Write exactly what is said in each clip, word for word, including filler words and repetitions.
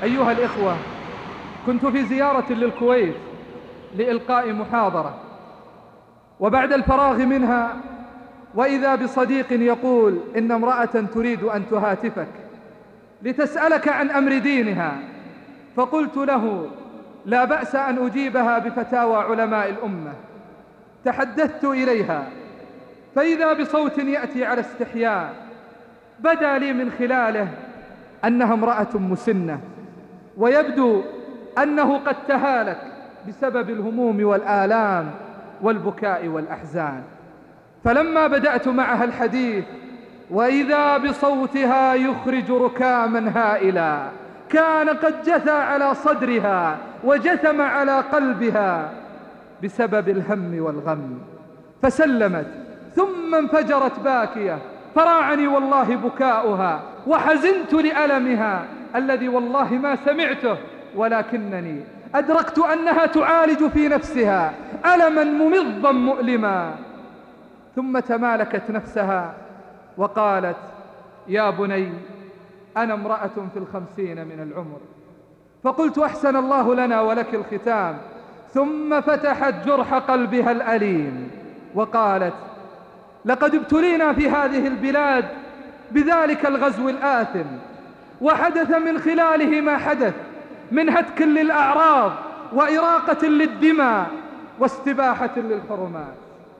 أيها الإخوة، كنت في زيارة للكويت لإلقاء محاضرة، وبعد الفراغ منها وإذا بصديق يقول إن امرأة تريد أن تهاتفك لتسألك عن أمر دينها، فقلت له لا بأس أن أجيبها بفتاوى علماء الأمة. تحدثت إليها فإذا بصوت يأتي على استحياء، بدا لي من خلاله أنها امرأة مسنة، ويبدو أنه قد تهالك بسبب الهموم والآلام والبكاء والأحزان. فلما بدأت معها الحديث وإذا بصوتها يخرج ركاما هائلا كان قد جثى على صدرها وجثم على قلبها بسبب الهم والغم، فسلمت ثم انفجرت باكية، فراعني والله بكاؤها وحزنت لألمها الذي والله ما سمعته، ولكنني أدركت أنها تعالج في نفسها ألما ممضا مؤلما. ثم تمالكت نفسها وقالت يا بني أنا امرأة في الخمسين من العمر. فقلت أحسن الله لنا ولك الختام. ثم فتحت جرح قلبها الأليم وقالت لقد ابتلينا في هذه البلاد بذلك الغزو الآثم، وحدث من خلاله ما حدث من هتك للأعراض وإراقة للدماء واستباحة للحرمات.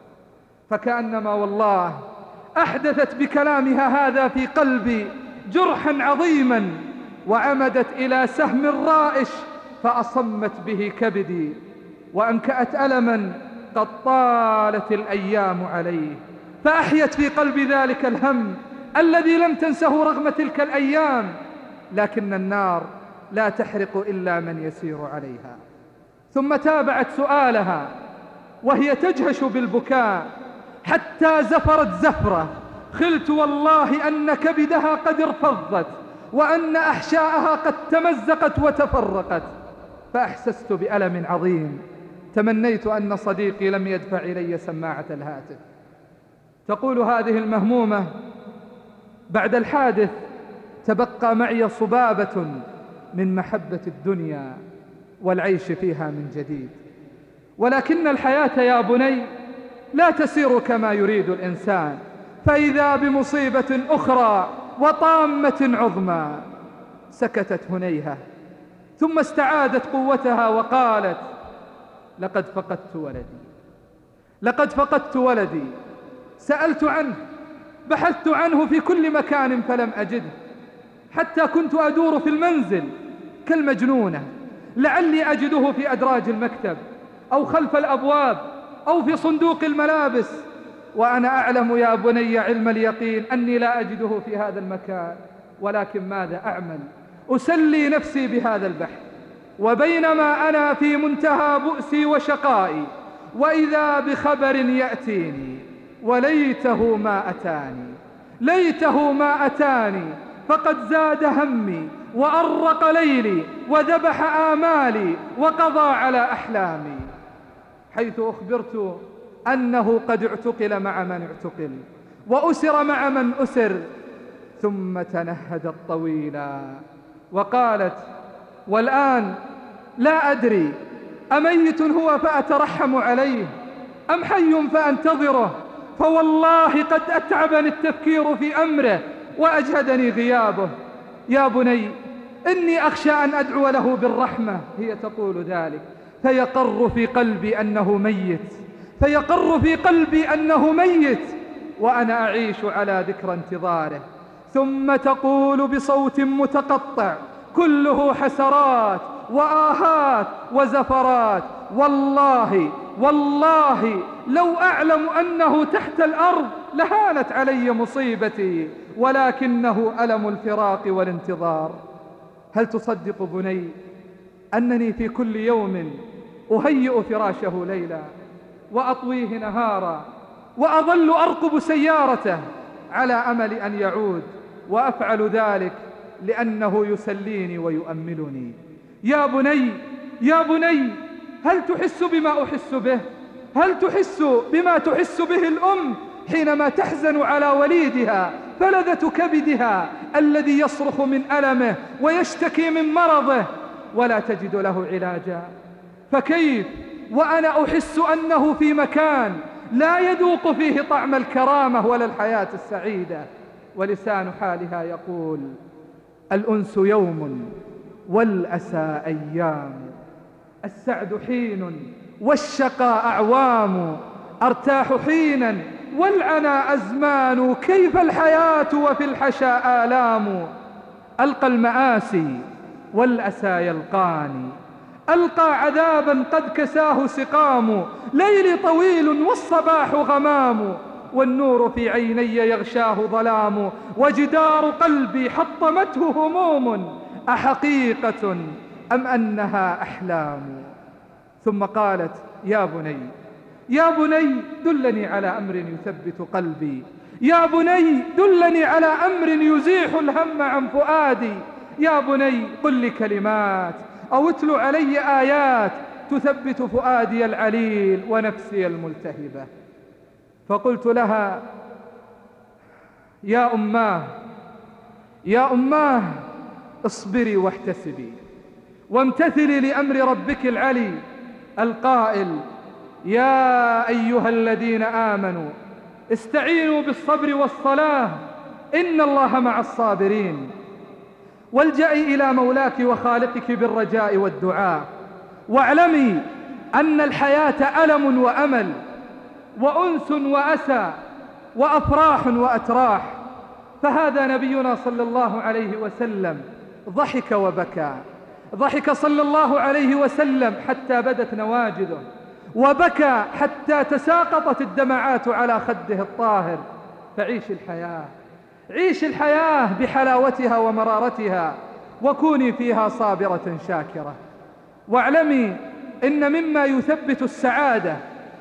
فكأنما والله أحدثت بكلامها هذا في قلبي جرحا عظيما، وعمدت إلى سهم رائش فأصمت به كبدي، وأنكأت ألما قد طالت الأيام عليه، فأحيت في قلبي ذلك الهم الذي لم تنسه رغم تلك الأيام. لكن النار لا تحرق إلا من يسير عليها. ثم تابعت سؤالها وهي تجهش بالبكاء حتى زفرت زفرة، خلت والله أن كبدها قد ارفضت وأن أحشاءها قد تمزقت وتفرقت، فأحسست بألم عظيم. تمنيت أن صديقي لم يدفع إلي سماعة الهاتف. تقول هذه المهمومة بعد الحادث تبقى معي صبابة من محبة الدنيا والعيش فيها من جديد، ولكن الحياة يا بني لا تسير كما يريد الإنسان، فإذا بمصيبة أخرى وطامة عظمى. سكتت هنيهة ثم استعادت قوتها وقالت لقد فقدت ولدي، لقد فقدت ولدي، سألت عنه، بحثت عنه في كل مكان فلم أجده، حتى كنت أدور في المنزل كالمجنونة لعلي أجده في أدراج المكتب أو خلف الأبواب أو في صندوق الملابس، وأنا أعلم يا بني علم اليقين أني لا أجده في هذا المكان. ولكن ماذا أعمل؟ أسلي نفسي بهذا البحث، وبينما أنا في منتهى بؤسي وشقائي وإذا بخبر يأتيني وليته ما أتاني، ليته ما أتاني، فقد زاد همي وأرق ليلي وذبح آمالي وقضى على أحلامي، حيث أخبرت أنه قد اعتقل مع من اعتقل وأسر مع من أسر. ثم تنهدت طويلا وقالت والآن لا أدري أميت هو فأترحم عليه أم حي فأنتظره، فوالله قد أتعبني التفكير في أمره وأجهدني غيابه. يا بني إني أخشى أن أدعو له بالرحمة، هي تقول ذلك، فيقر في قلبي أنه ميت، فيقر في قلبي أنه ميت وأنا أعيش على ذكر انتظاره. ثم تقول بصوت متقطع كله حسرات وآهات وزفرات والله والله لو أعلم أنه تحت الأرض لهانت علي مصيبتي، ولكنه ألم الفراق والانتظار. هل تصدق بني أنني في كل يوم أهيئ فراشه ليلا وأطويه نهارا وأظل أرقب سيارته على أمل أن يعود، وأفعل ذلك لأنه يسليني ويؤملني. يا بني يا بني هل تحس بما أحس به؟ هل تحس بما تحس به الأم حينما تحزن على وليدها فلذة كبدها الذي يصرخ من ألمه ويشتكي من مرضه ولا تجد له علاجا. فكيف وأنا أحس أنه في مكان لا يذوق فيه طعم الكرامة ولا الحياة السعيدة، ولسان حالها يقول: الأنس يوم والأسى أيام، السعد حين والشقاء أعوام، أرتاح حينا والعنا أزمان، كيف الحياة وفي الحشا آلام. ألقى المآسي والأسى يلقاني، ألقى عذابا قد كساه سقام، ليلي طويل والصباح غمام، والنور في عيني يغشاه ظلام، وجدار قلبي حطمته هموم، أحقيقة أم أنها أحلام. ثم قالت: يا بني يا بني دلني على أمر يثبت قلبي، يا بني دلني على أمر يزيح الهم عن فؤادي، يا بني قل لي كلمات أو اتل علي آيات تثبت فؤادي العليل ونفسي الملتهبة. فقلت لها: يا أماه يا أماه اصبري واحتسبي وامتثلي لأمر ربك العلي القائل: يا أيها الذين آمنوا استعينوا بالصبر والصلاة إن الله مع الصابرين. والجئي إلى مولاك وخالقك بالرجاء والدعاء، واعلمي أن الحياة ألم وأمل وأنس وأسى وأفراح وأتراح. فهذا نبينا صلى الله عليه وسلم ضحك وبكى، ضحك صلى الله عليه وسلم حتى بدت نواجذه، وبكى حتى تساقطت الدمعات على خده الطاهر. فعيش الحياة، عيش الحياة بحلاوتها ومرارتها، وكوني فيها صابرة شاكرة. واعلمي إن مما يثبت السعادة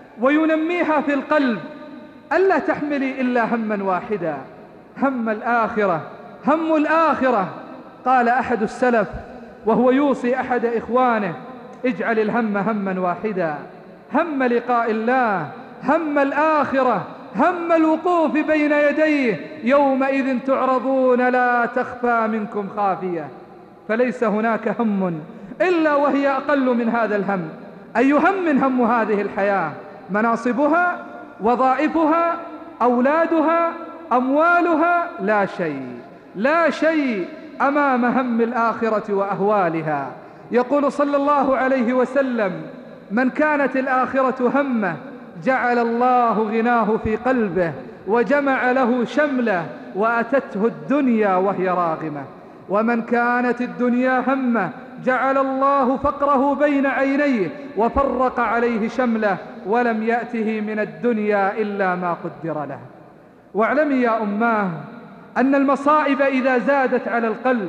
وينميها في القلب ألا تحملي إلا هما واحدا، هم الآخرة، هم الآخرة. قال أحد السلف وهو يوصي أحد إخوانه: اجعل الهم هما واحدا، هم لقاء الله، هم الآخرة، هم الوقوف بين يديه يومئذ تعرضون لا تخفى منكم خافية. فليس هناك هم إلا وهي أقل من هذا الهم. أي هم هم هذه الحياة؟ مناصبها، وظائفها، أولادها، أموالها؟ لا شيء، لا شيء أمام هم الآخرة وأهوالها. يقول صلى الله عليه وسلم: من كانت الآخرة همه جعل الله غناه في قلبه وجمع له شمله وأتته الدنيا وهي راغمة، ومن كانت الدنيا همه جعل الله فقره بين عينيه وفرق عليه شمله ولم يأته من الدنيا إلا ما قدر له. واعلمي يا أماه أن المصائب إذا زادت على القلب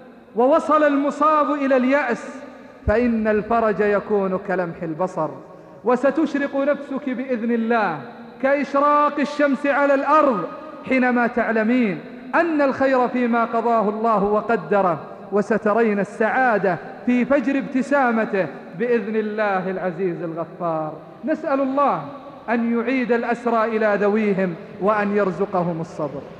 ووصل المصاب إلى اليأس فإن الفرج يكون كلمح البصر، وستشرق نفسك بإذن الله كإشراق الشمس على الأرض حينما تعلمين أن الخير فيما قضاه الله وقدره، وسترين السعادة في فجر ابتسامته بإذن الله العزيز الغفار. نسأل الله أن يعيد الأسرى إلى ذويهم وأن يرزقهم الصبر.